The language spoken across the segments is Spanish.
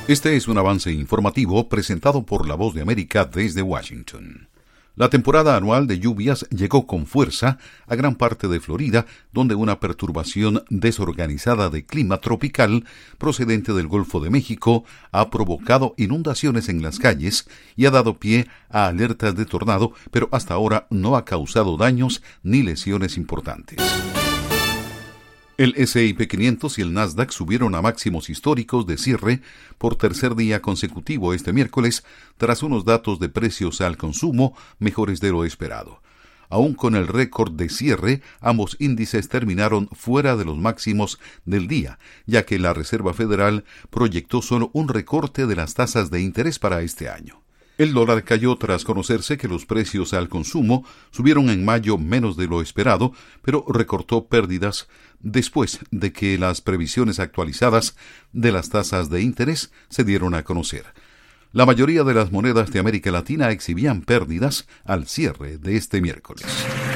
Este es un avance informativo presentado por La Voz de América desde Washington. La temporada anual de lluvias llegó con fuerza a gran parte de Florida, donde una perturbación desorganizada de clima tropical procedente del Golfo de México ha provocado inundaciones en las calles y ha dado pie a alertas de tornado, pero hasta ahora no ha causado daños ni lesiones importantes. El S&P 500 y el Nasdaq subieron a máximos históricos de cierre por tercer día consecutivo este miércoles, tras unos datos de precios al consumo mejores de lo esperado. Aún con el récord de cierre, ambos índices terminaron fuera de los máximos del día, ya que la Reserva Federal proyectó solo un recorte de las tasas de interés para este año. El dólar cayó tras conocerse que los precios al consumo subieron en mayo menos de lo esperado, pero recortó pérdidas después de que las previsiones actualizadas de las tasas de interés se dieron a conocer. La mayoría de las monedas de América Latina exhibían pérdidas al cierre de este miércoles.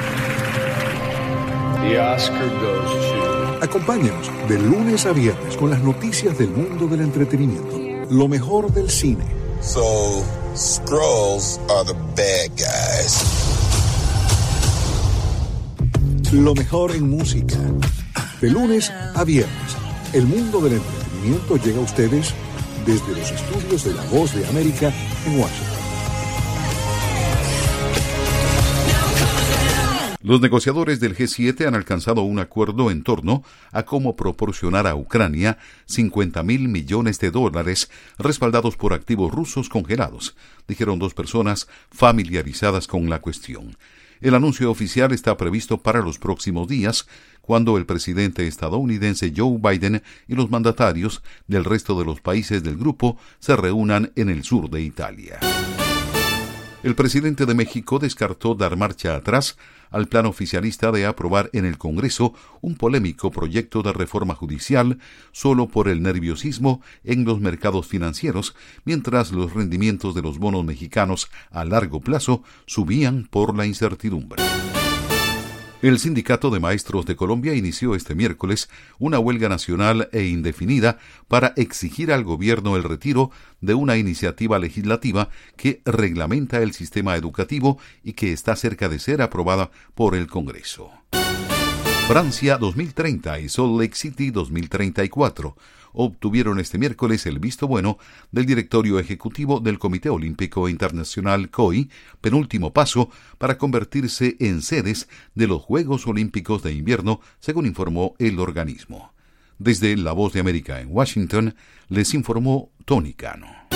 Acompáñenos de lunes a viernes con las noticias del mundo del entretenimiento, lo mejor del cine. So, Skrulls are the bad guys. Lo mejor en música. De lunes a viernes, el mundo del entretenimiento llega a ustedes desde los estudios de La Voz de América en Washington. Los negociadores del G7 han alcanzado un acuerdo en torno a cómo proporcionar a Ucrania $50,000 millones respaldados por activos rusos congelados, dijeron dos personas familiarizadas con la cuestión. El anuncio oficial está previsto para los próximos días, cuando el presidente estadounidense Joe Biden y los mandatarios del resto de los países del grupo se reúnan en el sur de Italia. El presidente de México descartó dar marcha atrás al plan oficialista de aprobar en el Congreso un polémico proyecto de reforma judicial solo por el nerviosismo en los mercados financieros, mientras los rendimientos de los bonos mexicanos a largo plazo subían por la incertidumbre. El Sindicato de Maestros de Colombia inició este miércoles una huelga nacional e indefinida para exigir al gobierno el retiro de una iniciativa legislativa que reglamenta el sistema educativo y que está cerca de ser aprobada por el Congreso. Francia 2030 y Salt Lake City 2034 obtuvieron este miércoles el visto bueno del directorio ejecutivo del Comité Olímpico Internacional COI, penúltimo paso para convertirse en sedes de los Juegos Olímpicos de Invierno, según informó el organismo. Desde La Voz de América en Washington, les informó Tony Cano.